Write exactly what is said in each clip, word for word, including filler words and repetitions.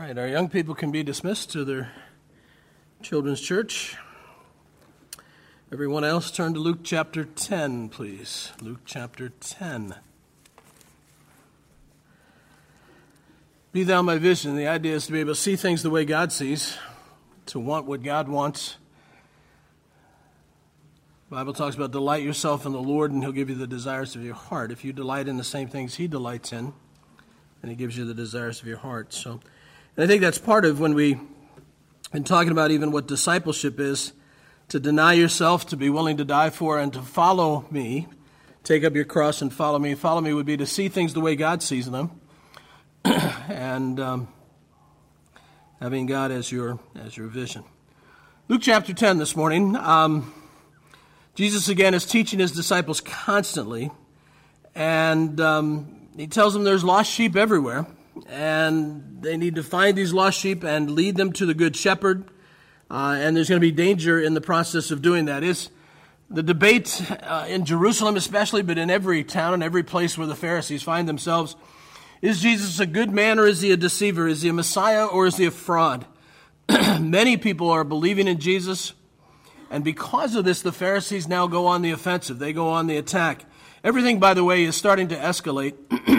right, our young people can be dismissed to their children's church. Everyone else, turn to Luke chapter ten, please. Luke chapter ten. Be thou my vision. The idea is to be able to see things the way God sees, to want what God wants. The Bible talks about delight yourself in the Lord, and He'll give you the desires of your heart. If you delight in the same things He delights in, then He gives you the desires of your heart. So, and I think that's part of when we've been talking about even what discipleship is, to deny yourself, to be willing to die for, and to follow me. Take up your cross and follow me. Follow me would be to see things the way God sees them, and um, having God as your as your vision. Luke chapter ten this morning. Um, Jesus again is teaching His disciples constantly, and um, He tells them there's lost sheep everywhere, and they need to find these lost sheep and lead them to the Good Shepherd. Uh, and there's going to be danger in the process of doing that. Is the debate uh, in Jerusalem especially, but in every town and every place where the Pharisees find themselves, is Jesus a good man or is He a deceiver? Is He a Messiah or is He a fraud? Many people are believing in Jesus, and because of this, the Pharisees now go on the offensive. They go on the attack. Everything, by the way, is starting to escalate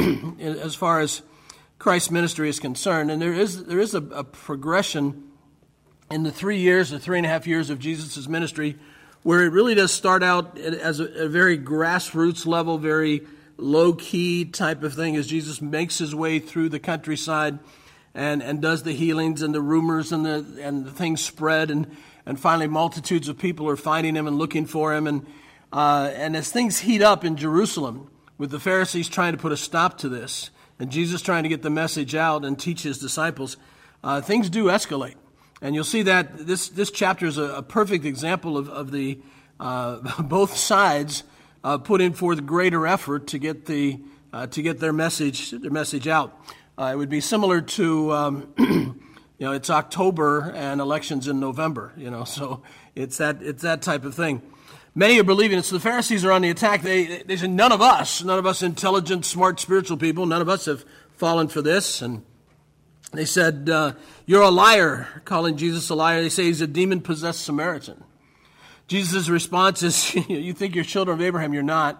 as far as Christ's ministry is concerned, and there is there is a, a progression in the three years or three and a half years of Jesus' ministry, where it really does start out as a, a very grassroots level, very low-key type of thing, as Jesus makes His way through the countryside and, and does the healings, and the rumors and the and the things spread, and, and finally multitudes of people are finding Him and looking for Him. And, uh, and as things heat up in Jerusalem, with the Pharisees trying to put a stop to this, and Jesus trying to get the message out and teach His disciples, uh, things do escalate. And you'll see that this, this chapter is a, a perfect example of, of the uh, both sides uh, putting forth greater effort to get the uh, to get their message their message out. Uh, it would be similar to um, you know it's October and elections in November. You know, so it's that it's that type of thing. Many are believing it. So the Pharisees are on the attack. They they say none of us, none of us intelligent, smart, spiritual people, none of us have fallen for this. And they said, uh, you're a liar, calling Jesus a liar. They say He's a demon-possessed Samaritan. Jesus' response is, you think you're children of Abraham, you're not.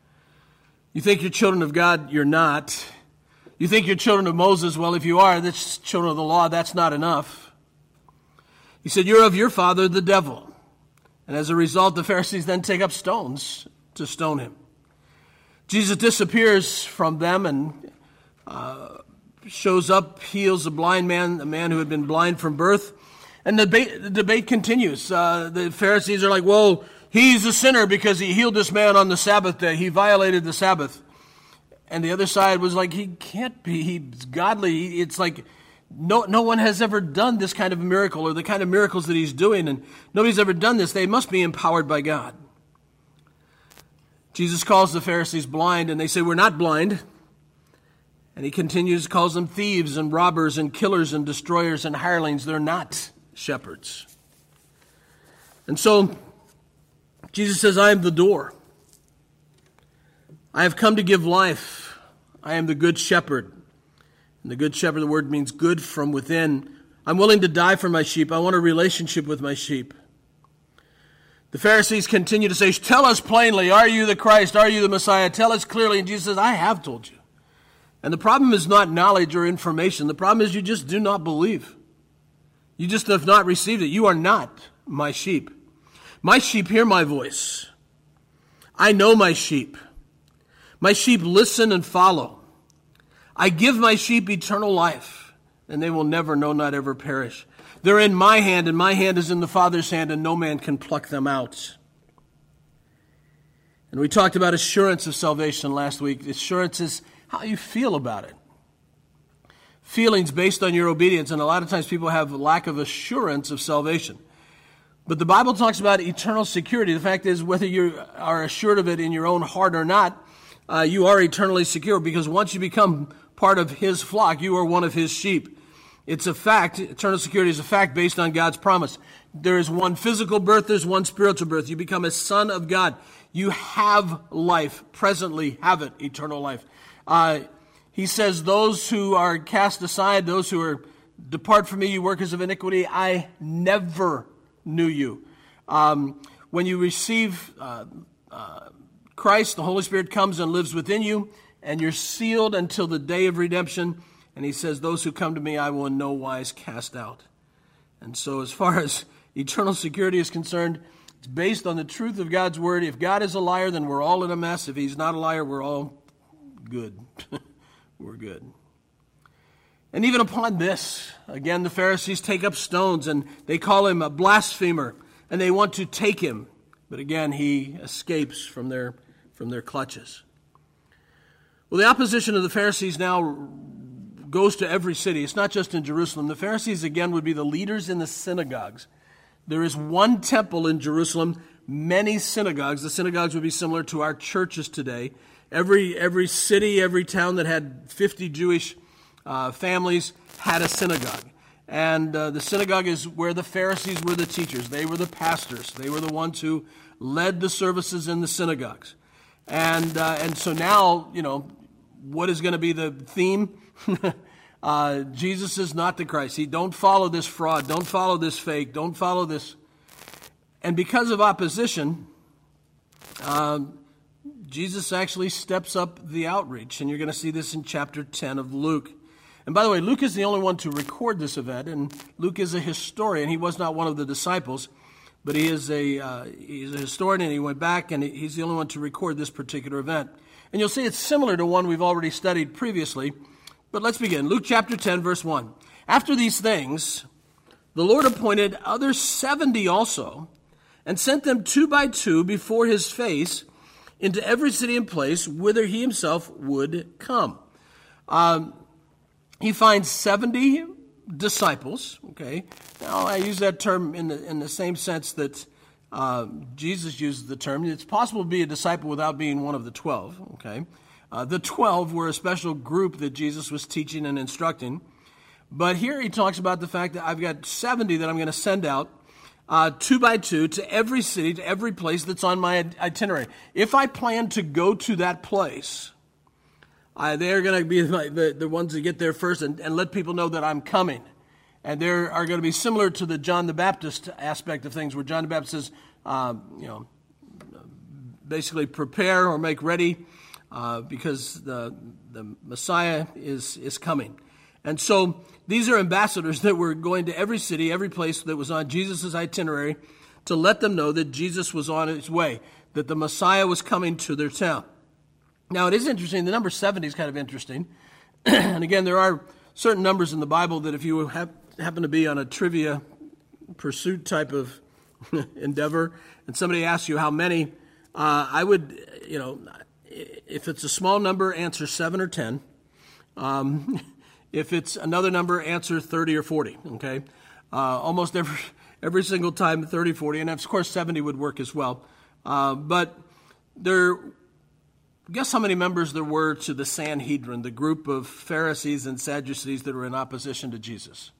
You think you're children of God, you're not. You think you're children of Moses, well, if you are, that's children of the law, that's not enough. He said, you're of your father, the devil. And as a result, the Pharisees then take up stones to stone Him. Jesus disappears from them and uh, shows up, heals a blind man, a man who had been blind from birth. And the debate, the debate continues. Uh, the Pharisees are like, well, He's a sinner because He healed this man on the Sabbath day. He violated the Sabbath. And the other side was like, He can't be. He's godly. It's like no, no one has ever done this kind of miracle or the kind of miracles that He's doing. And nobody's ever done this. They must be empowered by God. Jesus calls the Pharisees blind, and they say, we're not blind. And He continues, calls them thieves and robbers and killers and destroyers and hirelings. They're not shepherds. And so Jesus says, I am the door. I have come to give life. I am the good shepherd. And the good shepherd, the word means good from within. I'm willing to die for my sheep. I want a relationship with my sheep. The Pharisees continue to say, tell us plainly, are you the Christ? Are you the Messiah? Tell us clearly. And Jesus says, I have told you. And the problem is not knowledge or information. The problem is you just do not believe. You just have not received it. You are not my sheep. My sheep hear my voice. I know my sheep. My sheep listen and follow. I give my sheep eternal life, and they will never, no, not ever perish. They're in my hand, and my hand is in the Father's hand, and no man can pluck them out. And we talked about assurance of salvation last week. Assurance is how you feel about it. Feelings based on your obedience, and a lot of times people have lack of assurance of salvation. But the Bible talks about eternal security. The fact is, whether you are assured of it in your own heart or not, uh, you are eternally secure, because once you become part of His flock, you are one of His sheep. It's a fact. Eternal security is a fact based on God's promise. There is one physical birth, there's one spiritual birth. You become a son of God. You have life, presently have it, eternal life. Uh, he says those who are cast aside, those who are Depart from me, you workers of iniquity, I never knew you. Um, when you receive uh, uh, Christ, the Holy Spirit comes and lives within you, and you're sealed until the day of redemption. And he says, those who come to me, I will in no wise cast out. And so as far as eternal security is concerned, it's based on the truth of God's word. If God is a liar, then we're all in a mess. If he's not a liar, we're all good. We're good. And even upon this, again, the Pharisees take up stones, and they call him a blasphemer, and they want to take him. But again, he escapes from their, from their clutches. Well, the opposition of the Pharisees now goes to every city. It's not just in Jerusalem. The Pharisees, again, would be the leaders in the synagogues. There is one temple in Jerusalem, many synagogues. The synagogues would be similar to our churches today. Every every city, every town that had fifty Jewish uh, families had a synagogue. And uh, the synagogue is where the Pharisees were the teachers. They were the pastors. They were the ones who led the services in the synagogues. And uh, and so now, you know, what is going to be the theme? uh, Jesus is not the Christ. He don't follow this fraud. Don't follow this fake. Don't follow this. And because of opposition, um, Jesus actually steps up the outreach. And you're going to see this in chapter ten of Luke. And by the way, Luke is the only one to record this event. And Luke is a historian. He was not one of the disciples. But he is a uh, he's a historian, and he went back, and he's the only one to record this particular event. And you'll see it's similar to one we've already studied previously. But let's begin. Luke chapter ten, verse one. After these things, the Lord appointed other seventy also, and sent them two by two before his face into every city and place whither he himself would come. Um, he finds seventy disciples, okay? Now, I use that term in the in the same sense that uh, Jesus uses the term. It's possible to be a disciple without being one of the twelve, okay? Uh, the twelve were a special group that Jesus was teaching and instructing. But here he talks about the fact that I've got seventy that I'm going to send out uh, two by two to every city, to every place that's on my itinerary. If I plan to go to that place, Uh, they're going to be the, the ones that get there first and, and let people know that I'm coming. And they are going to be similar to the John the Baptist aspect of things, where John the Baptist says, um, you know, basically prepare or make ready uh, because the the Messiah is is coming. And so these are ambassadors that were going to every city, every place that was on Jesus' itinerary to let them know that Jesus was on his way, that the Messiah was coming to their town. Now, it is interesting. The number seventy is kind of interesting. And again, there are certain numbers in the Bible that if you have, happen to be on a trivia pursuit type of endeavor and somebody asks you how many, uh, I would, you know, if it's a small number, answer seven or ten. Um, if it's another number, answer thirty or forty, okay? Uh, almost every, every single time, thirty, forty. And, of course, seventy would work as well. Uh, but there... Guess how many members there were to the Sanhedrin, the group of Pharisees and Sadducees that were in opposition to Jesus?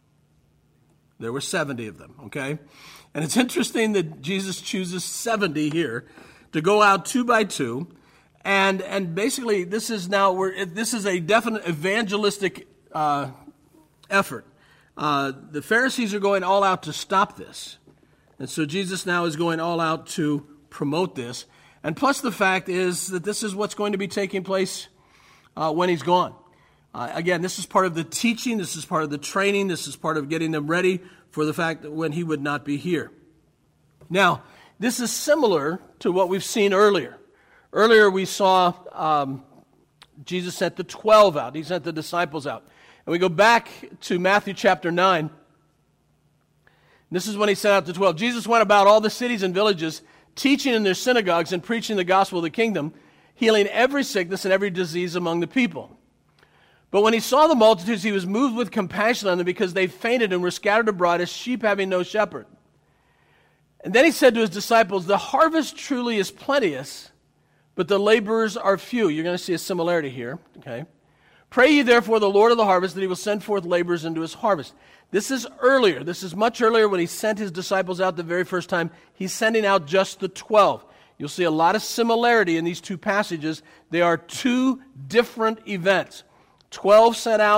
There were seventy of them, okay? And it's interesting that Jesus chooses seventy here to go out two by two. And and basically, this is now, we're, this is a definite evangelistic uh, effort. Uh, the Pharisees are going all out to stop this. And so Jesus now is going all out to promote this. And plus the fact is that this is what's going to be taking place uh, when he's gone. Uh, again, this is part of the teaching. This is part of the training. This is part of getting them ready for the fact that when he would not be here. Now, this is similar to what we've seen earlier. Earlier we saw um, Jesus sent the twelve out. He sent the disciples out. And we go back to Matthew chapter nine. This is when he sent out the twelve. Jesus went about all the cities and villages, teaching in their synagogues and preaching the gospel of the kingdom, healing every sickness and every disease among the people. But when he saw the multitudes, he was moved with compassion on them because they fainted and were scattered abroad as sheep having no shepherd. And then he said to his disciples, the harvest truly is plenteous, but the laborers are few. You're going to see a similarity here, okay? Pray ye therefore the Lord of the harvest that he will send forth laborers into his harvest. This is earlier. This is much earlier when he sent his disciples out the very first time. He's sending out just the twelve. You'll see a lot of similarity in these two passages. They are two different events. Twelve sent out,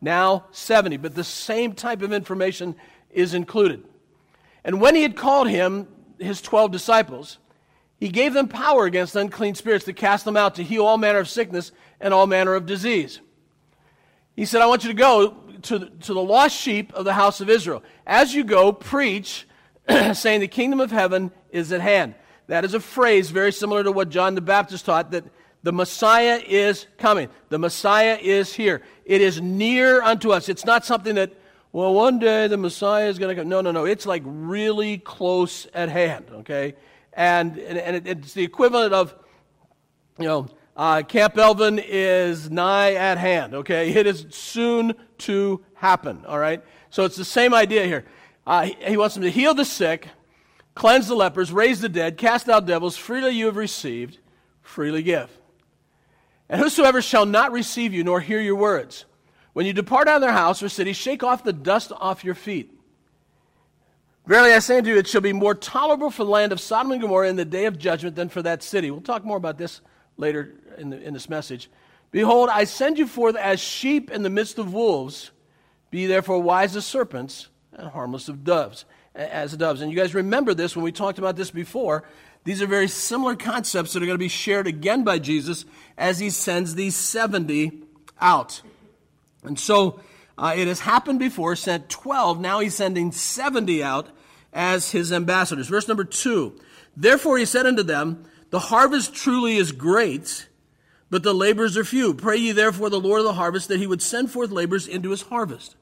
now seventy. But the same type of information is included. And when he had called him, his twelve disciples, he gave them power against unclean spirits to cast them out, to heal all manner of sickness and all manner of disease. He said, I want you to go to the, to the lost sheep of the house of Israel. As you go, preach, saying the kingdom of heaven is at hand. That is a phrase very similar to what John the Baptist taught, that the Messiah is coming. The Messiah is here. It is near unto us. It's not something that, well, one day the Messiah is going to come. No, no, no. It's like really close at hand, okay? And and, and it, it's the equivalent of, you know, uh, Camp Elvin is nigh at hand, okay? It is soon to happen, all right? So it's the same idea here. Uh, he, he wants them to heal the sick, cleanse the lepers, raise the dead, cast out devils. Freely you have received, freely give. And whosoever shall not receive you nor hear your words, when you depart out of their house or city, shake off the dust off your feet. Verily I say unto you, it shall be more tolerable for the land of Sodom and Gomorrah in the day of judgment than for that city. We'll talk more about this later in, the, in this message. Behold, I send you forth as sheep in the midst of wolves. Be therefore wise as serpents and harmless of doves, as doves. And you guys remember this when we talked about this before. These are very similar concepts that are going to be shared again by Jesus as he sends these seventy out. And so uh, it has happened before, sent twelve. Now he's sending seventy out as his ambassadors. Verse number two. Therefore he said unto them, the harvest truly is great, but the laborers are few. Pray ye therefore the Lord of the harvest that he would send forth laborers into his harvest.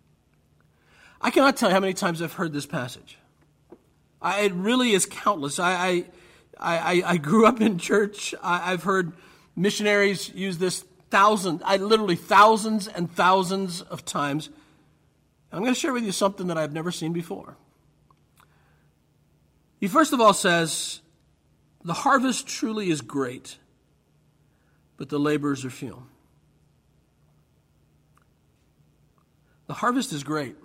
I cannot tell you how many times I've heard this passage. I, it really is countless. I, I, I, I grew up in church. I, I've heard missionaries use this thousands, I literally thousands and thousands of times. I'm going to share with you something that I've never seen before. He first of all says, the harvest truly is great, but the laborers are few. The harvest is great.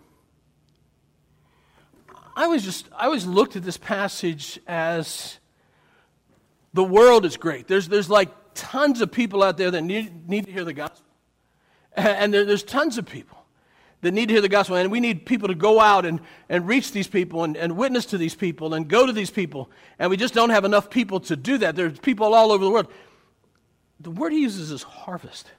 I was just, I always looked at this passage as the world is great. There's, there's like tons of people out there that need, need to hear the gospel. And there, there's tons of people that need to hear the gospel. And we need people to go out and, and reach these people and, and witness to these people and go to these people. And we just don't have enough people to do that. There's people all over the world. The word he uses is harvest.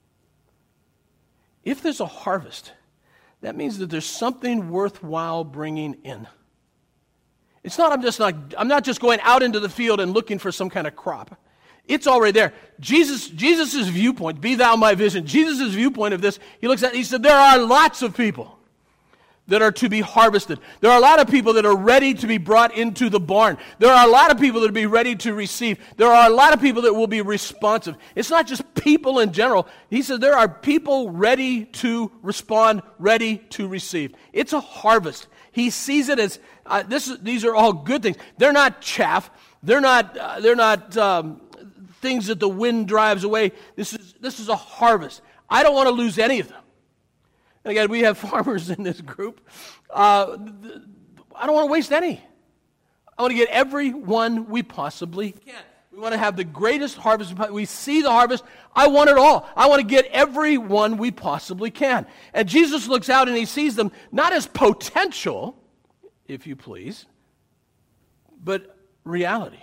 If there's a harvest, that means that there's something worthwhile bringing in. It's not, I'm just not, I'm not just going out into the field and looking for some kind of crop. It's already there. Jesus, Jesus' viewpoint, be thou my vision, Jesus' viewpoint of this, he looks at, he said, there are lots of people that are to be harvested. There are a lot of people that are ready to be brought into the barn. There are a lot of people that will be ready to receive. There are a lot of people that will be responsive. It's not just people in general. He said there are people ready to respond, ready to receive. It's a harvest. He sees it as, uh, this. these are all good things. They're not chaff. They're not, uh, they're not um, things that the wind drives away. This is, this is a harvest. I don't want to lose any of them. And again, we have farmers in this group. Uh, I don't want to waste any. I want to get every one we possibly can. We want to have the greatest harvest. We see the harvest. I want it all. I want to get every one we possibly can. And Jesus looks out and he sees them not as potential, if you please, but reality.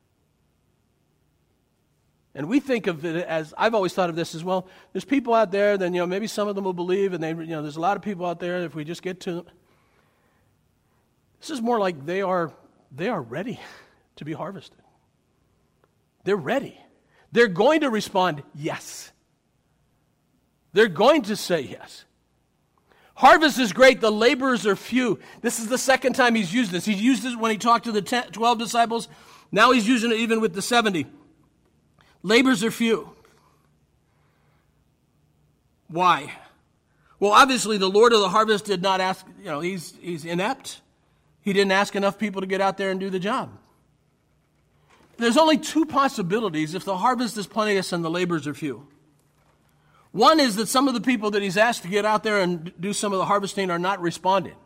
And we think of it as, I've always thought of this as, well, there's people out there, then, you know, maybe some of them will believe, and they, you know, there's a lot of people out there, if we just get to them. This is more like they are, they are ready to be harvested. They're ready. They're going to respond, yes. They're going to say yes. Harvest is great, the laborers are few. This is the second time he's used this. He used it when he talked to the ten, twelve disciples. Now he's using it even with the seventy. Laborers are few. Why? Well, obviously the Lord of the harvest did not ask, you know, he's, he's inept. He didn't ask enough people to get out there and do the job. There's only two possibilities if the harvest is plenteous and the laborers are few. One is that some of the people that he's asked to get out there and do some of the harvesting are not responding.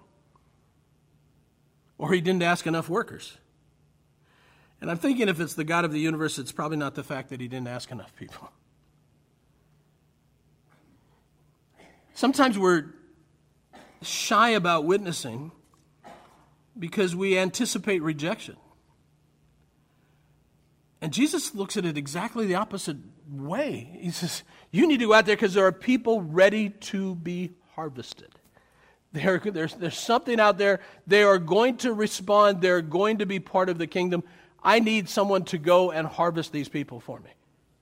Or he didn't ask enough workers. And I'm thinking if it's the God of the universe, it's probably not the fact that he didn't ask enough people. Sometimes we're shy about witnessing because we anticipate rejection. And Jesus looks at it exactly the opposite way. He says, you need to go out there because there are people ready to be harvested. There, there's, there's something out there. They are going to respond. They're going to be part of the kingdom. I need someone to go and harvest these people for me.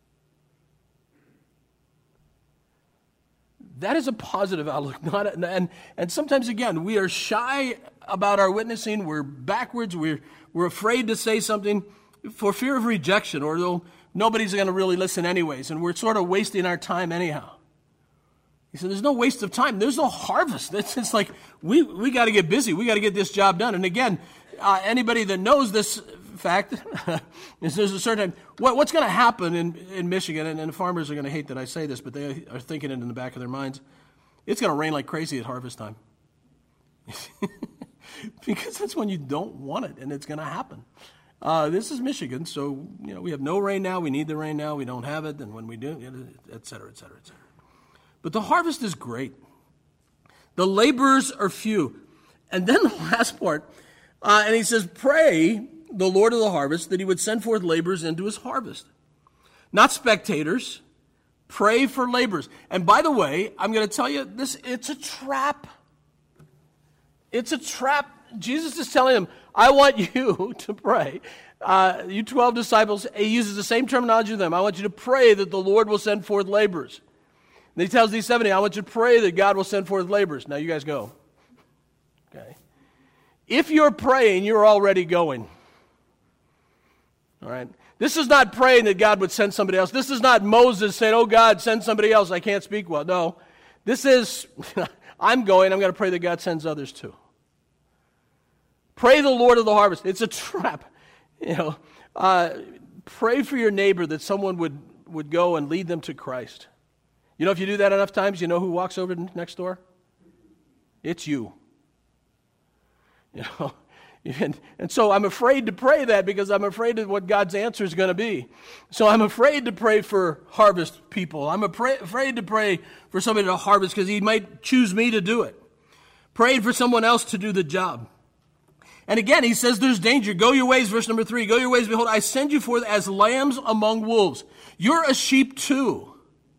That is a positive outlook. Not a, and, and sometimes, again, we are shy about our witnessing. We're backwards. We're, we're afraid to say something for fear of rejection, or though nobody's going to really listen anyways, and we're sort of wasting our time anyhow. He said, there's no waste of time. There's no harvest. It's, it's like, we, we got to get busy. We got to get this job done. And again, uh, anybody that knows this fact is there's a certain time. What, what's going to happen in, in Michigan, and, and farmers are going to hate that I say this, but they are thinking it in the back of their minds. It's going to rain like crazy at harvest time. Because that's when you don't want it, and it's going to happen. Uh, this is Michigan, so you know we have no rain now. We need the rain now. We don't have it, and when we do, et cetera, et cetera, et cetera. But the harvest is great. The laborers are few. And then the last part, uh, and he says, pray the Lord of the harvest that he would send forth laborers into his harvest. Not spectators. Pray for laborers. And by the way, I'm going to tell you this, it's a trap. It's a trap. Jesus is telling them, I want you to pray. Uh, you twelve disciples, he uses the same terminology to them. I want you to pray that the Lord will send forth laborers. And he tells these seventy, I want you to pray that God will send forth laborers. Now you guys go. Okay. If you're praying, you're already going. All right. This is not praying that God would send somebody else. This is not Moses saying, oh God, send somebody else. I can't speak well. No. This is, I'm going. I'm going to pray that God sends others too. Pray the Lord of the harvest. It's a trap. You know, uh, pray for your neighbor that someone would, would go and lead them to Christ. You know, if you do that enough times, you know who walks over next door? It's you. You know, and, and so I'm afraid to pray that because I'm afraid of what God's answer is going to be. So I'm afraid to pray for harvest people. I'm afraid, afraid to pray for somebody to harvest because he might choose me to do it. Prayed for someone else to do the job. And again, he says there's danger. Go your ways, verse number three. Go your ways, behold, I send you forth as lambs among wolves. You're a sheep too.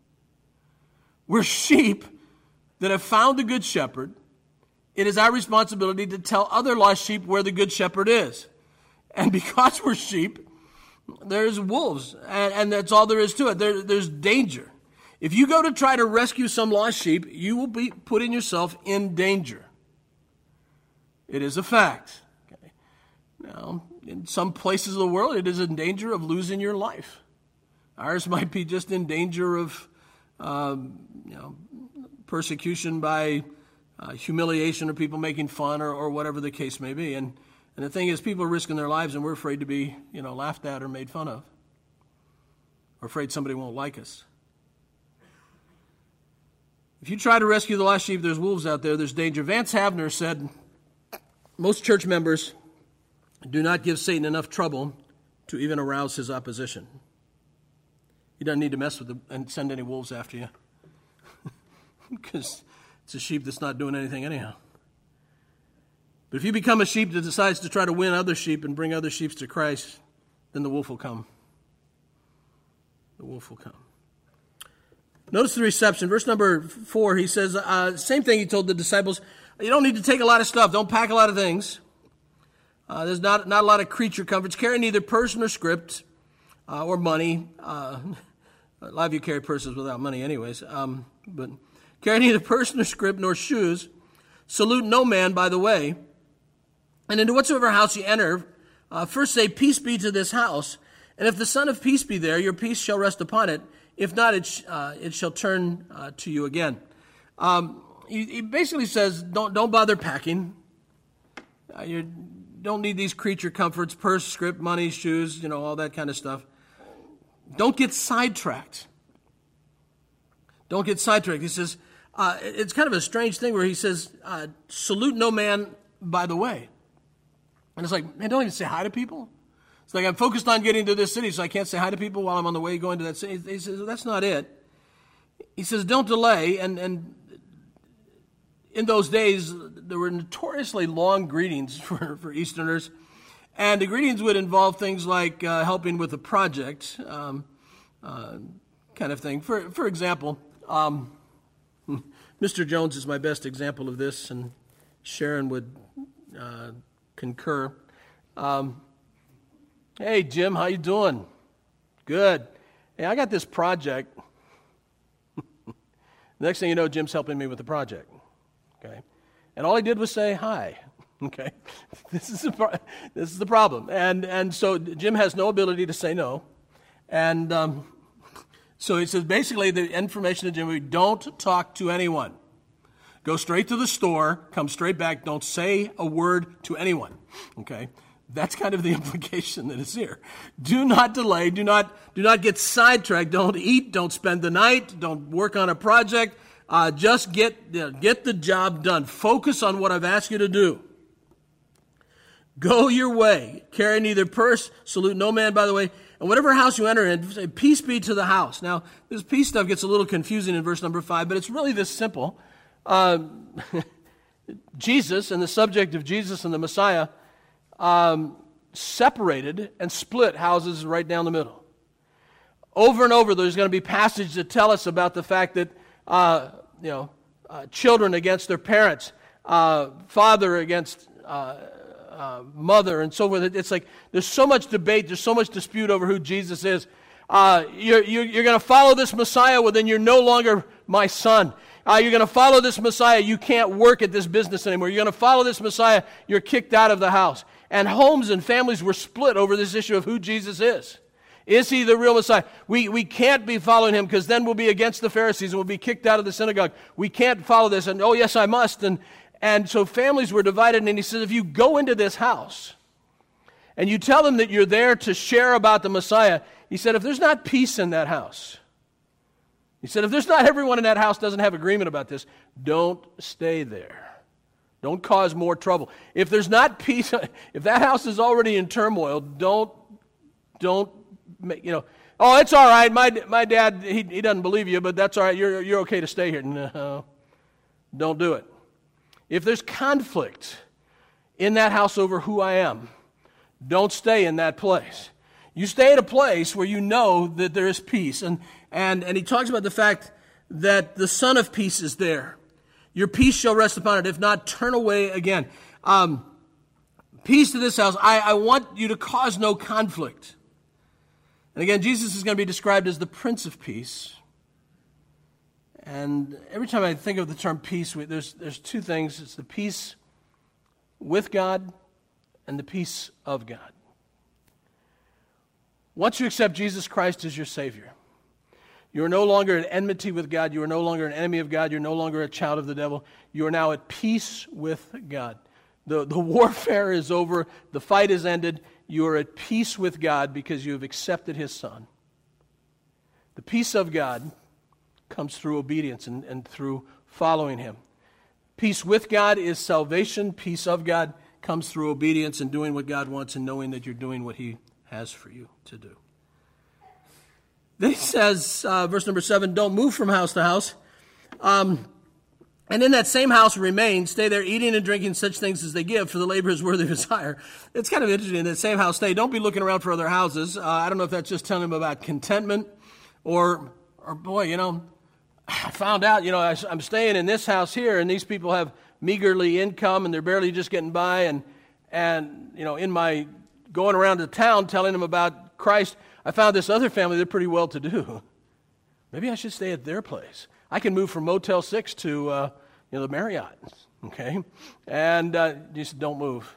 We're sheep that have found the good shepherd. It is our responsibility to tell other lost sheep where the good shepherd is. And because we're sheep, there's wolves. And, and that's all there is to it. There, there's danger. If you go to try to rescue some lost sheep, you will be putting yourself in danger. It is a fact. Okay. Now, in some places of the world, it is in danger of losing your life. Ours might be just in danger of um, you know, persecution by uh, humiliation or people making fun or, or whatever the case may be. And, and the thing is, people are risking their lives and we're afraid to be, you know, laughed at or made fun of. We're afraid somebody won't like us. If you try to rescue the lost sheep, there's wolves out there, there's danger. Vance Havner said, most church members do not give Satan enough trouble to even arouse his opposition. He doesn't need to mess with them and send any wolves after you. Because it's a sheep that's not doing anything anyhow. But if you become a sheep that decides to try to win other sheep and bring other sheep to Christ, then the wolf will come. The wolf will come. Notice the reception. Verse number four, he says, uh, same thing he told the disciples. You don't need to take a lot of stuff. Don't pack a lot of things. Uh, there's not, not a lot of creature comforts. Carry neither purse nor script uh, or money. Uh, a lot of you carry purses without money anyways. Um, but carry neither purse nor script nor shoes. Salute no man by the way. And into whatsoever house you enter, uh, first say, peace be to this house. And if the Son of Peace be there, your peace shall rest upon it. If not, it, sh- uh, it shall turn uh, to you again. Um, he, he basically says, don't don't bother packing. Uh, you don't need these creature comforts, purse, script, money, shoes, you know, all that kind of stuff. Don't get sidetracked. Don't get sidetracked. He says, uh, it's kind of a strange thing where he says, uh, salute no man by the way. And it's like, man, don't even say hi to people. It's like I'm focused on getting to this city, so I can't say hi to people while I'm on the way going to that city. He says, well, that's not it. He says, don't delay, and, and in those days, there were notoriously long greetings for, for Easterners. And the greetings would involve things like uh, helping with a project, um, uh, kind of thing. For, for example, um, Mister Jones is my best example of this, and Sharon would uh, concur. Um, hey, Jim, how you doing? Good. Hey, I got this project. The next thing you know, Jim's helping me with the project. Okay, and all he did was say hi. Okay, this is a, this is the problem, and and so Jim has no ability to say no, and um, so he says basically the information to Jim: we don't talk to anyone. Go straight to the store, come straight back. Don't say a word to anyone. Okay. That's kind of the implication that is here. Do not delay. Do not do not get sidetracked. Don't eat. Don't spend the night. Don't work on a project. Uh, just get uh, get the job done. Focus on what I've asked you to do. Go your way. Carry neither purse. Salute no man, by the way. And whatever house you enter in, say, peace be to the house. Now, this peace stuff gets a little confusing in verse number five, but it's really this simple. Uh, Jesus and the subject of Jesus and the Messiah Um, separated and split houses right down the middle. Over and over, there's going to be passages that tell us about the fact that, uh, you know, uh, children against their parents, uh, father against uh, uh, mother, and so forth. It's like there's so much debate, there's so much dispute over who Jesus is. Uh, you're you're, you're going to follow this Messiah, well, then you're no longer my son. Uh, you're going to follow this Messiah, you can't work at this business anymore. You're going to follow this Messiah, you're kicked out of the house. And homes and families were split over this issue of who Jesus is. Is he the real Messiah? We we can't be following him because then we'll be against the Pharisees and we'll be kicked out of the synagogue. We can't follow this. And, oh, yes, I must. And, and so families were divided. And he says, if you go into this house and you tell them that you're there to share about the Messiah, he said, if there's not peace in that house, he said, if there's not everyone in that house doesn't have agreement about this, don't stay there. Don't cause more trouble. If there's not peace, if that house is already in turmoil, don't, don't, make, you know, oh, it's all right. My my dad, he, he doesn't believe you, but that's all right. You're you're okay to stay here. No, don't do it. If there's conflict in that house over who I am, don't stay in that place. You stay at a place where you know that there is peace. And and and he talks about the fact that the Son of Peace is there. Your peace shall rest upon it. If not, turn away again. Um, peace to this house. I, I want you to cause no conflict. And again, Jesus is going to be described as the Prince of Peace. And every time I think of the term peace, we, there's there's two things. It's the peace with God and the peace of God. Once you accept Jesus Christ as your Savior, you are no longer at enmity with God. You are no longer an enemy of God. You're no longer a child of the devil. You are now at peace with God. The, the warfare is over. The fight is ended. You are at peace with God because you have accepted His Son. The peace of God comes through obedience and, and through following Him. Peace with God is salvation. Peace of God comes through obedience and doing what God wants and knowing that you're doing what He has for you to do. Then he says, uh, verse number seven, don't move from house to house. Um, and in that same house remain, stay there eating and drinking such things as they give, for the labor is worthy of his hire. It's kind of interesting, in that same house stay. Don't be looking around for other houses. Uh, I don't know if that's just telling him about contentment or, or boy, you know, I found out, you know, I, I'm staying in this house here, and these people have meagerly income, and they're barely just getting by, and, and you know, in my going around the town telling them about Christ, I found this other family, they're pretty well-to-do. Maybe I should stay at their place. I can move from Motel six to uh, you know, the Marriott, okay? And uh, just don't move.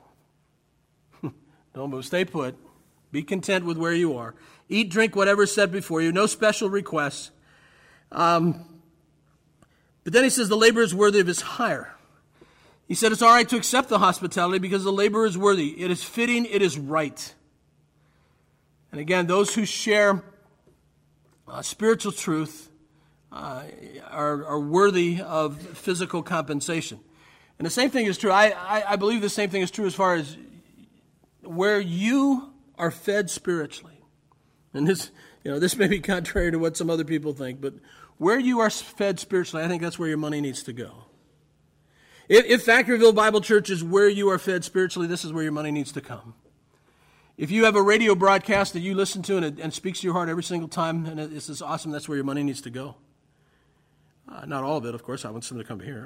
Don't move. Stay put. Be content with where you are. Eat, drink, whatever is set before you. No special requests. Um, but then he says the laborer is worthy of his hire. He said it's all right to accept the hospitality because the laborer is worthy. It is fitting. It is right. And again, those who share uh, spiritual truth uh, are, are worthy of physical compensation. And the same thing is true. I, I, I believe the same thing is true as far as where you are fed spiritually. And this, you know, this may be contrary to what some other people think, but where you are fed spiritually, I think that's where your money needs to go. If, if Factoryville Bible Church is where you are fed spiritually, this is where your money needs to come. If you have a radio broadcast that you listen to and it and speaks to your heart every single time, and it's just awesome, that's where your money needs to go. Uh, not all of it, of course. I want somebody to come here.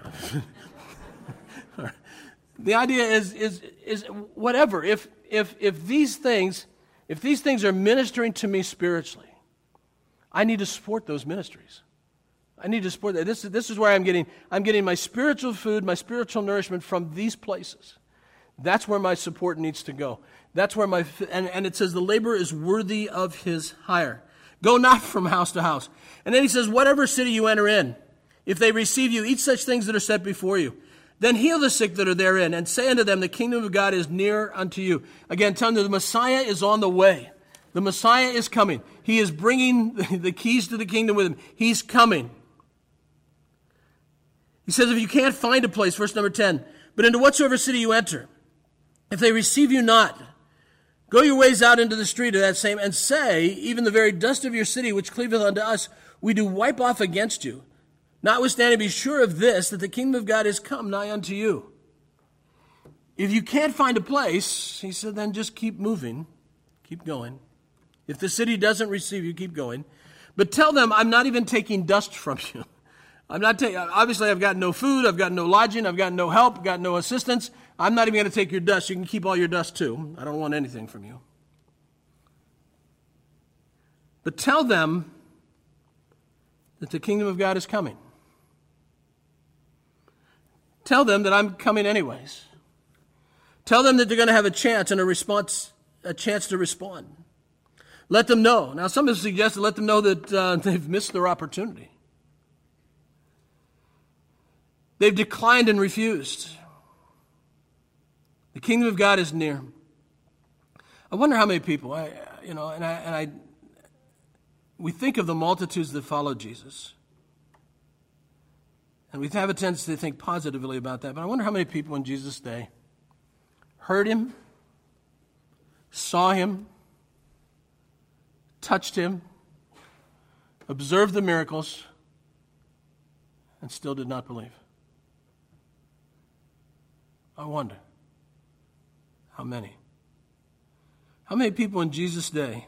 The idea is is is whatever. If if if these things if these things are ministering to me spiritually, I need to support those ministries. I need to support that. This is this is where I'm getting I'm getting my spiritual food, my spiritual nourishment from these places. That's where my support needs to go. That's where my, and, and it says the laborer is worthy of his hire. Go not from house to house. And then he says, whatever city you enter in, if they receive you, eat such things that are set before you. Then heal the sick that are therein, and say unto them, the kingdom of God is near unto you. Again, telling them the Messiah is on the way. The Messiah is coming. He is bringing the keys to the kingdom with him. He's coming. He says, if you can't find a place, verse number ten, but into whatsoever city you enter, if they receive you not, go your ways out into the street of that same, and say, even the very dust of your city, which cleaveth unto us, we do wipe off against you. Notwithstanding, be sure of this, that the kingdom of God is come nigh unto you. If you can't find a place, he said, then just keep moving. Keep going. If the city doesn't receive you, keep going. But tell them, I'm not even taking dust from you. I'm not taking, obviously I've got no food, I've got no lodging, I've got no help, I've got no assistance. I'm not even going to take your dust. You can keep all your dust too. I don't want anything from you. But tell them that the kingdom of God is coming. Tell them that I'm coming anyways. Tell them that they're going to have a chance and a response, a chance to respond. Let them know. Now, some have suggested let them know that uh, they've missed their opportunity. They've declined and refused. The kingdom of God is near. I wonder how many people, I, you know, and I, and I, we think of the multitudes that follow Jesus. And we have a tendency to think positively about that. But I wonder how many people in Jesus' day heard him, saw him, touched him, observed the miracles, and still did not believe. I wonder. How many? How many people in Jesus' day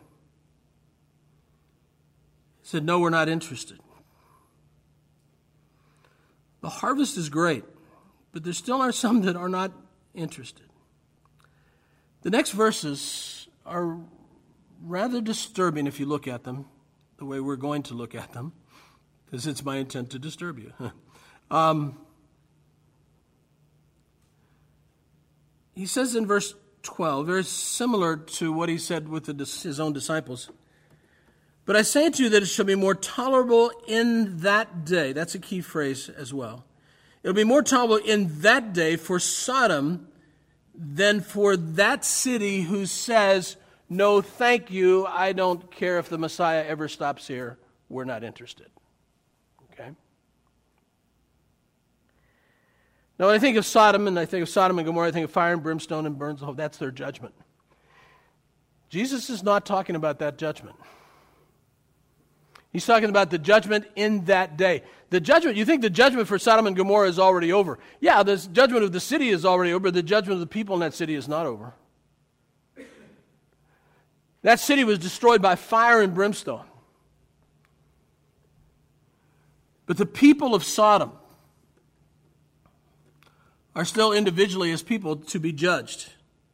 said, no, we're not interested? The harvest is great, but there still are some that are not interested. The next verses are rather disturbing if you look at them the way we're going to look at them, because it's my intent to disturb you. um, he says in verse twelve, very similar to what he said with the, his own disciples. But I say to you that it shall be more tolerable in that day. That's a key phrase as well. It'll be more tolerable in that day for Sodom than for that city who says, no, thank you, I don't care if the Messiah ever stops here. We're not interested. Okay? Now, when I think of Sodom, and I think of Sodom and Gomorrah, I think of fire and brimstone and burns the whole. That's their judgment. Jesus is not talking about that judgment. He's talking about the judgment in that day. The judgment, you think the judgment for Sodom and Gomorrah is already over. Yeah, the judgment of the city is already over, but the judgment of the people in that city is not over. That city was destroyed by fire and brimstone. But the people of Sodom are still individually as people to be judged.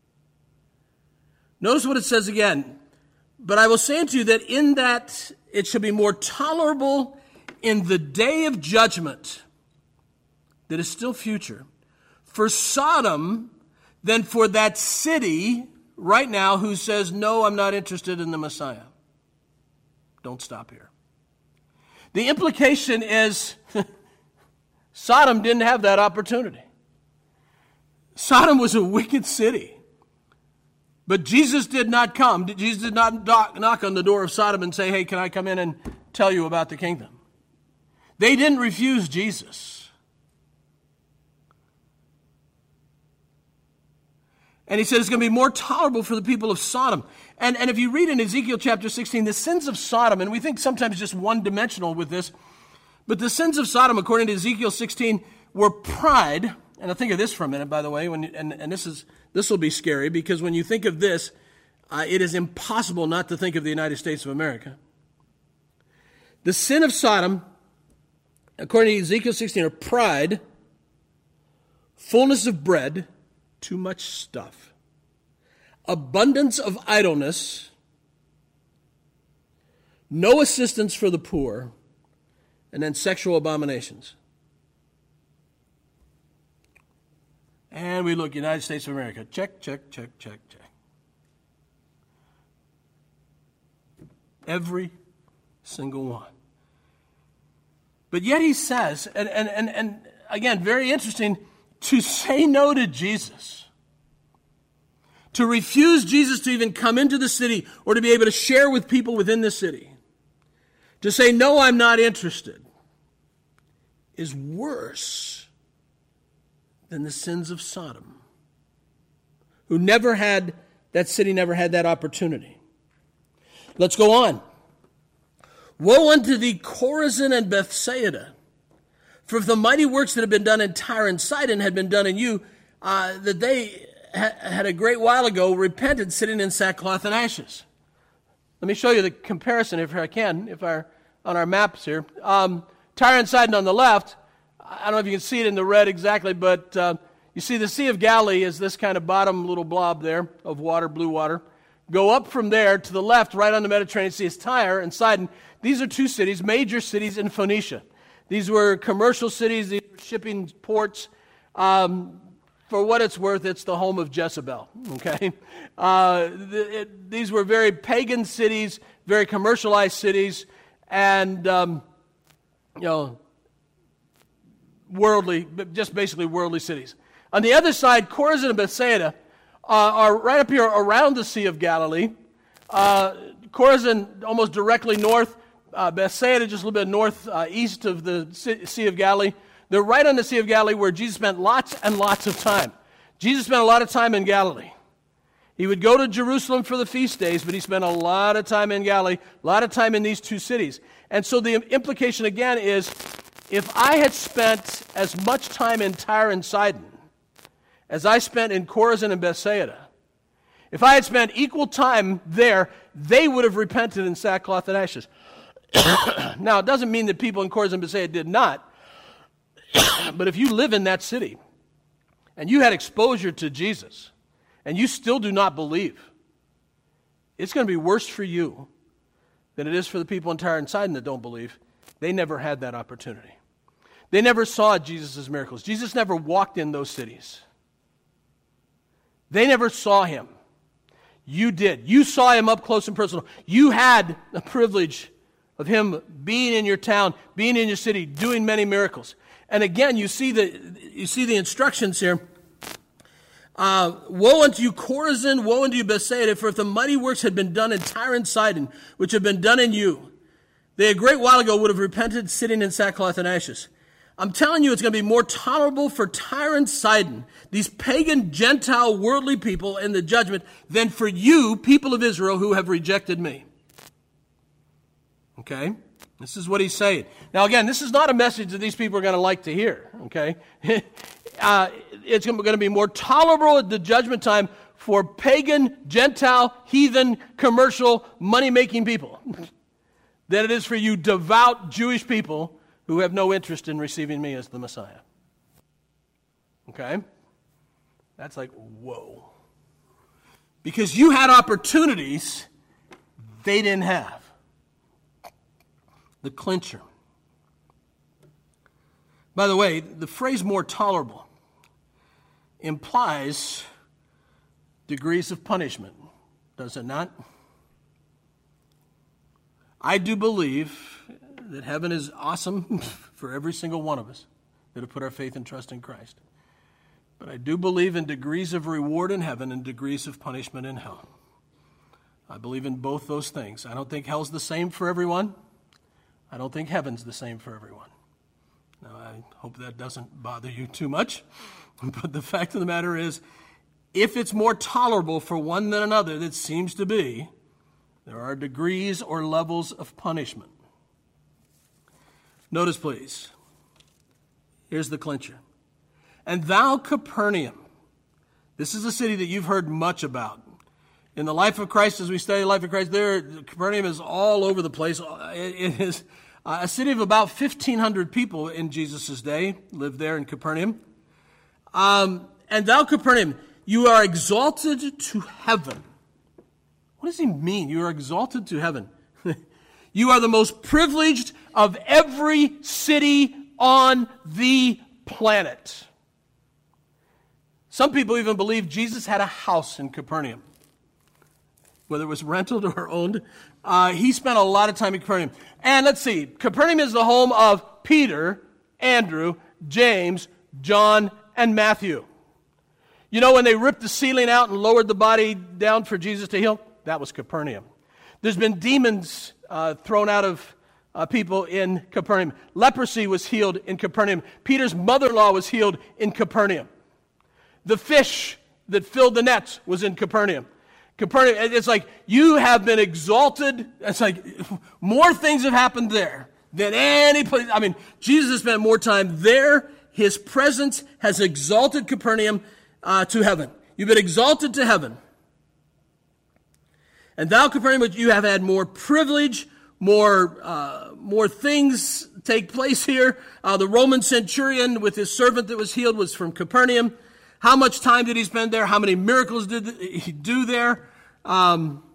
Notice what it says again. But I will say unto you that in that it shall be more tolerable in the day of judgment that is still future for Sodom than for that city right now who says, no, I'm not interested in the Messiah. Don't stop here. The implication is Sodom didn't have that opportunity. Sodom was a wicked city. But Jesus did not come. Jesus did not knock on the door of Sodom and say, hey, can I come in and tell you about the kingdom? They didn't refuse Jesus. And he said it's going to be more tolerable for the people of Sodom. And, and if you read in Ezekiel chapter sixteen, the sins of Sodom, and we think sometimes just one-dimensional with this, but the sins of Sodom, according to Ezekiel sixteen, were pride. and I think of this for a minute, by the way, when and, and this is this will be scary, because when you think of this, uh, it is impossible not to think of the United States of America. The sin of Sodom, according to Ezekiel sixteen, are pride, fullness of bread, too much stuff, abundance of idleness, no assistance for the poor, and then sexual abominations. And we look, United States of America. Check, check, check, check, check. Every single one. But yet he says, and, and, and, and again, very interesting, to say no to Jesus, to refuse Jesus to even come into the city or to be able to share with people within the city, to say, no, I'm not interested, is worse than the sins of Sodom, who never had, that city never had that opportunity. Let's go on. Woe unto thee, Chorazin and Bethsaida! For if the mighty works that have been done in Tyre and Sidon had been done in you, uh, that they ha- had a great while ago repented, sitting in sackcloth and ashes. Let me show you the comparison, if I can, if our on our maps here. Um, Tyre and Sidon on the left. I don't know if you can see it in the red exactly, but uh, you see the Sea of Galilee is this kind of bottom little blob there of water, blue water. Go up from there to the left, right on the Mediterranean Sea, is Tyre and Sidon. These are two cities, major cities in Phoenicia. These were commercial cities, these were shipping ports. Um, for what it's worth, it's the home of Jezebel, okay? Uh, the, it, these were very pagan cities, very commercialized cities, and, um, you know, worldly, just basically worldly cities. On the other side, Chorazin and Bethsaida uh, are right up here around the Sea of Galilee. Uh, Chorazin almost directly north, uh, Bethsaida just a little bit north uh, east of the Sea of Galilee. They're right on the Sea of Galilee where Jesus spent lots and lots of time. Jesus spent a lot of time in Galilee. He would go to Jerusalem for the feast days, but he spent a lot of time in Galilee, a lot of time in these two cities. And so the implication again is, if I had spent as much time in Tyre and Sidon as I spent in Chorazin and Bethsaida, if I had spent equal time there, they would have repented in sackcloth and ashes. Now, it doesn't mean that people in Chorazin and Bethsaida did not, but if you live in that city and you had exposure to Jesus and you still do not believe, it's going to be worse for you than it is for the people in Tyre and Sidon that don't believe. They never had that opportunity. They never saw Jesus' miracles. Jesus never walked in those cities. They never saw him. You did. You saw him up close and personal. You had the privilege of him being in your town, being in your city, doing many miracles. And again, you see the you see the instructions here. Uh, woe unto you, Chorazin, woe unto you, Bethsaida, for if the mighty works had been done in Tyre and Sidon, which have been done in you, they a great while ago would have repented, sitting in sackcloth and ashes. I'm telling you, it's going to be more tolerable for Tyre and Sidon, these pagan, Gentile, worldly people in the judgment, than for you, people of Israel, who have rejected me. Okay? This is what he's saying. Now, again, this is not a message that these people are going to like to hear. Okay? uh, it's going to be more tolerable at the judgment time for pagan, Gentile, heathen, commercial, money-making people than it is for you devout Jewish people who have no interest in receiving me as the Messiah. Okay? That's like, whoa. Because you had opportunities they didn't have. The clincher. By the way, the phrase more tolerable implies degrees of punishment, does it not? I do believe that heaven is awesome for every single one of us that have put our faith and trust in Christ. But I do believe in degrees of reward in heaven and degrees of punishment in hell. I believe in both those things. I don't think hell's the same for everyone. I don't think heaven's the same for everyone. Now, I hope that doesn't bother you too much. But the fact of the matter is, if it's more tolerable for one than another, that seems to be, there are degrees or levels of punishment. Notice, please, here's the clincher. And thou, Capernaum, this is a city that you've heard much about. In the life of Christ, as we study the life of Christ, there, Capernaum is all over the place. It is a city of about fifteen hundred people in Jesus' day, lived there in Capernaum. Um, and thou, Capernaum, you are exalted to heaven. What does he mean? You are exalted to heaven. You are the most privileged of every city on the planet. Some people even believe Jesus had a house in Capernaum, whether it was rented or owned. Uh, he spent a lot of time in Capernaum. And let's see, Capernaum is the home of Peter, Andrew, James, John, and Matthew. You know, when they ripped the ceiling out and lowered the body down for Jesus to heal, that was Capernaum. There's been demons uh, thrown out of uh, people in Capernaum. Leprosy was healed in Capernaum. Peter's mother-in-law was healed in Capernaum. The fish that filled the nets was in Capernaum. Capernaum, it's like you have been exalted. It's like more things have happened there than any place. I mean, Jesus has spent more time there. His presence has exalted Capernaum uh, to heaven. You've been exalted to heaven. And thou, Capernaum, you have had more privilege, more uh, more things take place here. Uh, the Roman centurion with his servant that was healed was from Capernaum. How much time did he spend there? How many miracles did he do there? Um,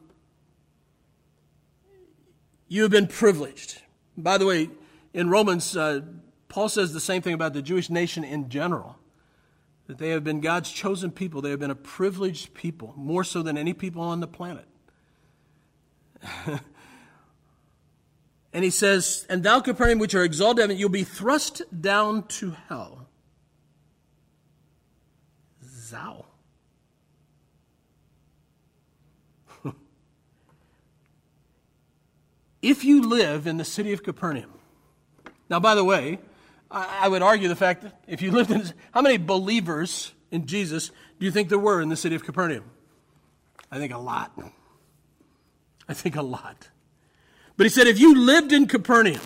you have been privileged. By the way, in Romans, uh, Paul says the same thing about the Jewish nation in general, that they have been God's chosen people. They have been a privileged people, more so than any people on the planet. And he says, and thou, Capernaum, which are exalted heaven, you'll be thrust down to hell. Thou. If you live in the city of Capernaum. Now, by the way, I, I would argue the fact that if you lived in, how many believers in Jesus do you think there were in the city of Capernaum? I think a lot. I think a lot. But he said, if you lived in Capernaum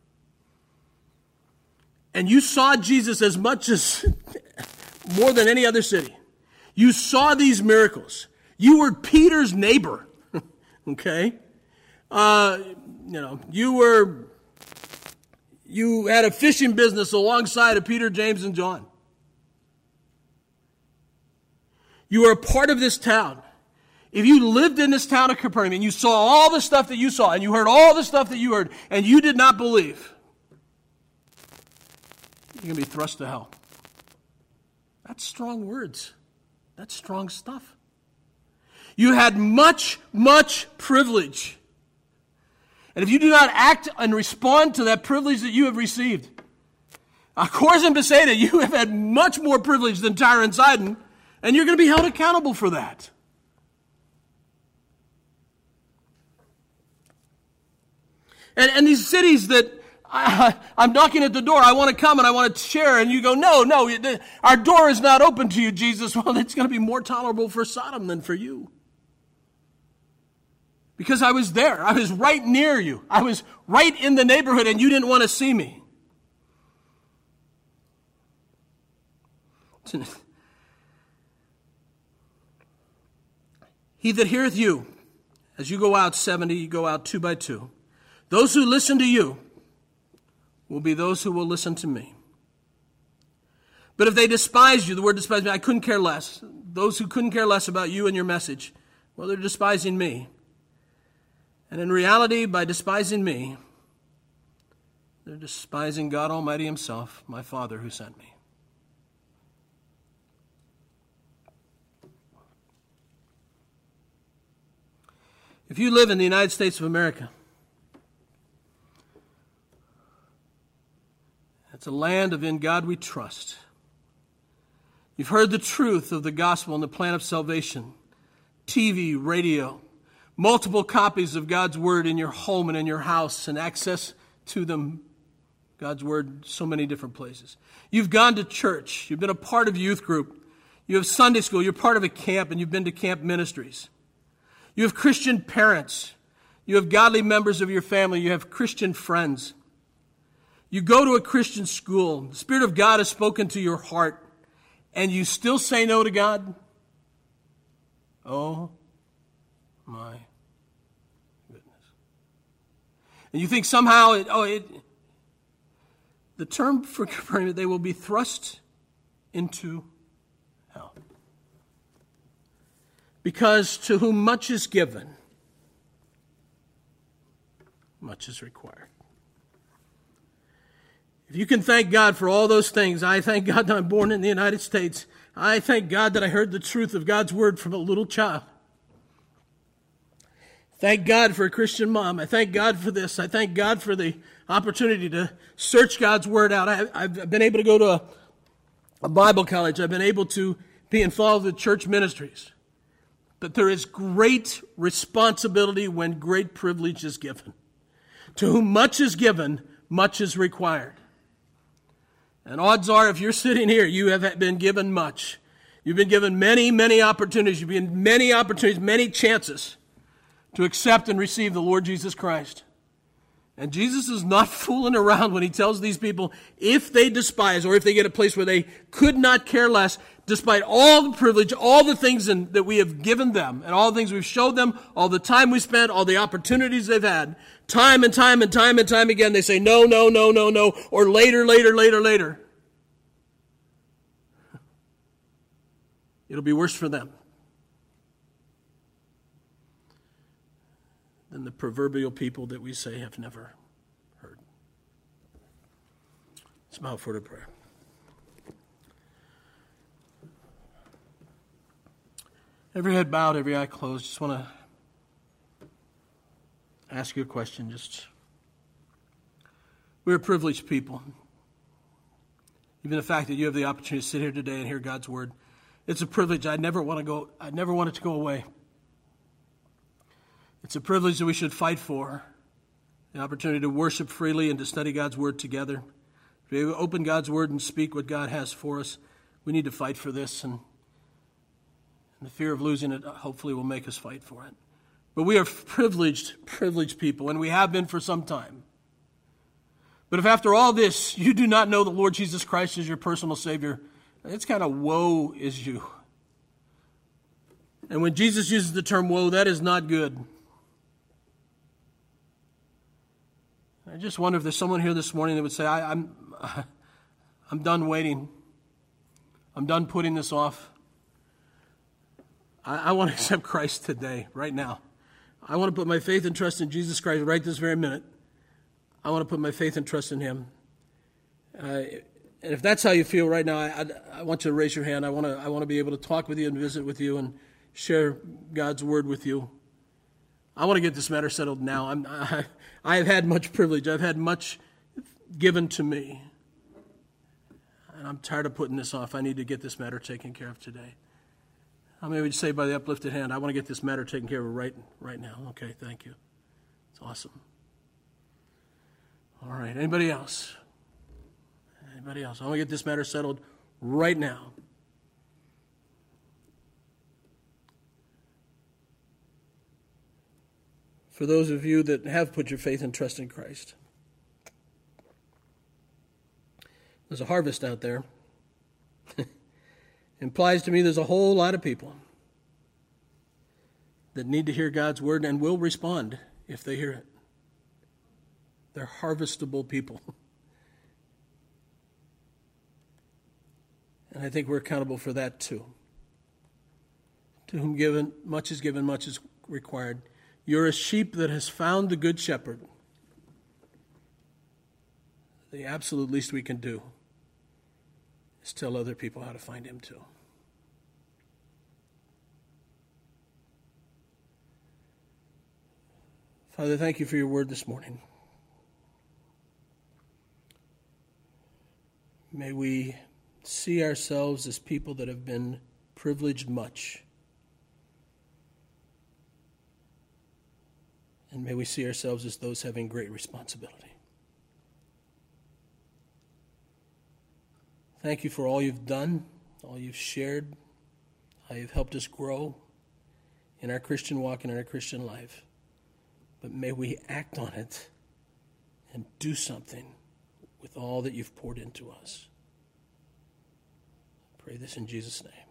and you saw Jesus as much as more than any other city, you saw these miracles. You were Peter's neighbor. Okay? Uh, you know, you were, you had a fishing business alongside of Peter, James, and John. You were a part of this town. If you lived in this town of Capernaum and you saw all the stuff that you saw and you heard all the stuff that you heard and you did not believe, you're going to be thrust to hell. That's strong words. That's strong stuff. You had much, much privilege. And if you do not act and respond to that privilege that you have received, Chorazin Bethsaida, you have had much more privilege than Tyre and Sidon, and you're going to be held accountable for that. And, and these cities that I, I'm knocking at the door, I want to come and I want to share, and you go, no, no, our door is not open to you, Jesus. Well, it's going to be more tolerable for Sodom than for you. Because I was there. I was right near you. I was right in the neighborhood, and you didn't want to see me. He that heareth you, as you go out seventy, you go out two by two. Those who listen to you will be those who will listen to me. But if they despise you, the word despise me, I couldn't care less. Those who couldn't care less about you and your message, well, they're despising me. And in reality, by despising me, they're despising God Almighty himself, my Father who sent me. If you live in the United States of America, it's a land of in God we trust. You've heard the truth of the gospel and the plan of salvation. T V, radio, multiple copies of God's word in your home and in your house, and access to them, God's word, so many different places. You've gone to church. You've been a part of youth group. You have Sunday school. You're part of a camp, and you've been to camp ministries. You have Christian parents. You have godly members of your family. You have Christian friends. You go to a Christian school. The Spirit of God has spoken to your heart. and you still say no to God? Oh, my goodness. And you think somehow, it, oh, it, the term for confirming, they will be thrust into hell. Because to whom much is given, much is required. If you can thank God for all those things, I thank God that I'm born in the United States. I thank God that I heard the truth of God's word from a little child. Thank God for a Christian mom. I thank God for this. I thank God for the opportunity to search God's word out. I, I've been able to go to a, a Bible college. I've been able to be involved with church ministries. But there is great responsibility when great privilege is given. To whom much is given, much is required. And odds are, if you're sitting here, you have been given much. You've been given many, many opportunities. You've been given many opportunities, many chances to accept and receive the Lord Jesus Christ. And Jesus is not fooling around when he tells these people, if they despise or if they get a place where they could not care less, despite all the privilege, all the things in, that we have given them, and all the things we've showed them, all the time we spent, all the opportunities they've had, time and time and time and time again, they say no, no, no, no, no, or later, later, later, later. It'll be worse for them than the proverbial people that we say have never heard. Let's bow for the prayer. Every head bowed, every eye closed. Just want to ask you a question. Just, we're a privileged people. Even the fact that you have the opportunity to sit here today and hear God's word, it's a privilege. I never want to go. I never want it to go away. It's a privilege that we should fight for. The opportunity to worship freely and to study God's word together. To be able to open God's word and speak what God has for us. We need to fight for this, and the fear of losing it hopefully will make us fight for it. But we are privileged, privileged people, and we have been for some time. But if after all this you do not know the Lord Jesus Christ as your personal Savior, it's kind of woe is you. And when Jesus uses the term woe, that is not good. I just wonder if there's someone here this morning that would say, I, I'm, I'm done waiting. I'm done putting this off. I, I want to accept Christ today, right now. I want to put my faith and trust in Jesus Christ right this very minute. I want to put my faith and trust in him. Uh, and if that's how you feel right now, I, I, I want you to raise your hand. I want to I want to be able to talk with you and visit with you and share God's word with you. I want to get this matter settled now. I'm, I, I have had much privilege. I've had much given to me. And I'm tired of putting this off. I need to get this matter taken care of today. How many would say by the uplifted hand, I want to get this matter taken care of right, right now? Okay, thank you. It's awesome. All right, anybody else? Anybody else? I want to get this matter settled right now. For those of you that have put your faith and trust in Christ, there's a harvest out there. Implies to me there's a whole lot of people that need to hear God's word and will respond if they hear it. They're harvestable people. And I think we're accountable for that too. To whom given much is given, much is required. You're a sheep that has found the good shepherd. The absolute least we can do is tell other people how to find him too. Father, thank you for your word this morning. May we see ourselves as people that have been privileged much. And may we see ourselves as those having great responsibility. Thank you for all you've done, all you've shared, how you've helped us grow in our Christian walk and in our Christian life. But may we act on it and do something with all that you've poured into us. Pray this in Jesus' name.